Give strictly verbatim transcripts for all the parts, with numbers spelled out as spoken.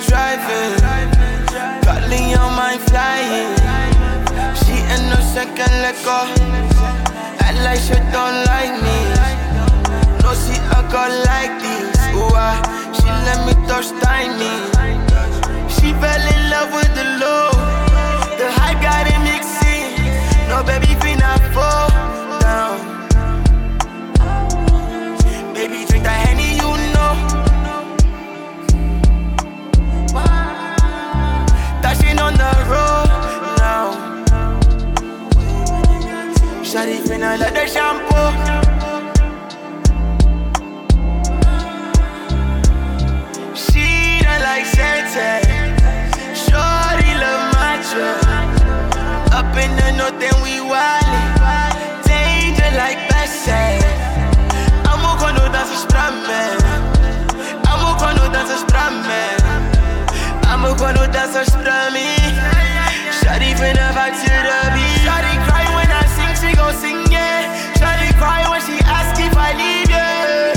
driving. Calling on my flying. She ain't no second let go. Act like she don't like me. No, see a girl like this. Ooh, ah, she let me touch tiny. She fell in love with the low. The high got it mixing. No, baby, finna fall down. Baby, drink that Henny, you know. Dashing on the road now. Shawty finna let the shampoo. She don't like Santa. Shorty love macho. Up in the north and we wildin'. Danger like Bessie. Amo quando danças pra mim. Amo quando danças pra mim. Amo quando danças pra mim. Shawty finna vibe to the beat. Shawty cry when I sing, she gon' sing it. Shawty cry when she ask if I leave it.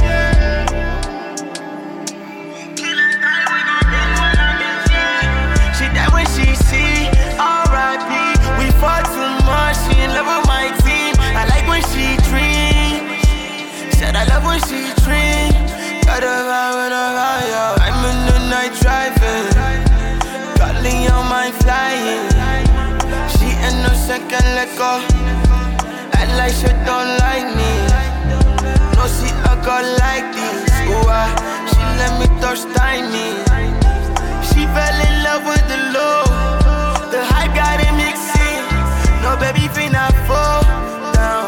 She die when she see R I P. We fought too much, she in love with my team. I like when she dream. Said I love when she dream. Got a vibe with a vibe, yo. I'm in the night driving. Calling on my flying. She ain't no second let go. Act like she don't like me. No, see a girl like this. Ooh, ah, she let me touch tiny. She fell in love with the low. The high got it mixing. No, baby, finna fall down.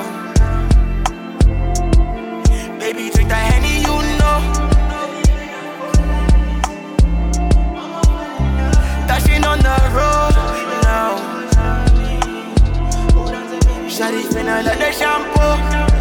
Baby, drink that Henny, you know. Dashing on the road now. Shawty finna let the shampoo.